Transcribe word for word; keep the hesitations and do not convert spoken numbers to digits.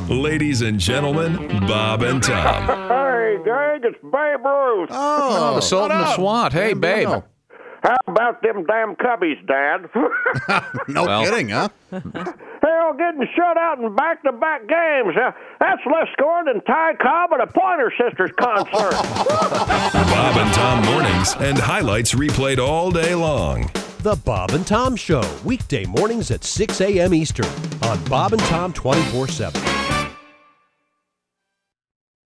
Ladies and gentlemen, Bob and Tom. Hey, gang, it's Babe Ruth. Oh, the Sultan of Swat. Hey, babe. How about them damn Cubbies, Dad? No Well. kidding, huh? Hell, getting shut out in back-to-back games. Uh, that's less scoring than Ty Cobb at a Pointer Sisters concert. Bob and Tom mornings and highlights replayed all day long. The Bob and Tom Show, weekday mornings at six a.m. Eastern on Bob and Tom twenty-four seven.